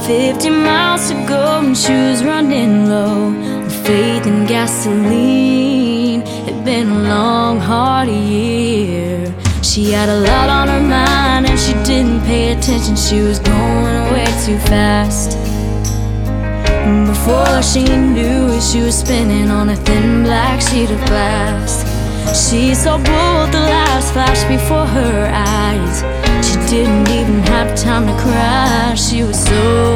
50 miles to go and she was running low on faith and gasoline. It'd been a long, hard year. She had a lot on her mind and she didn't pay attention. She was going way too fast. Before she knew it, she was spinning on a thin black sheet of glass. She saw both the lights flash before her eyes. She didn't even have time to cry. She was so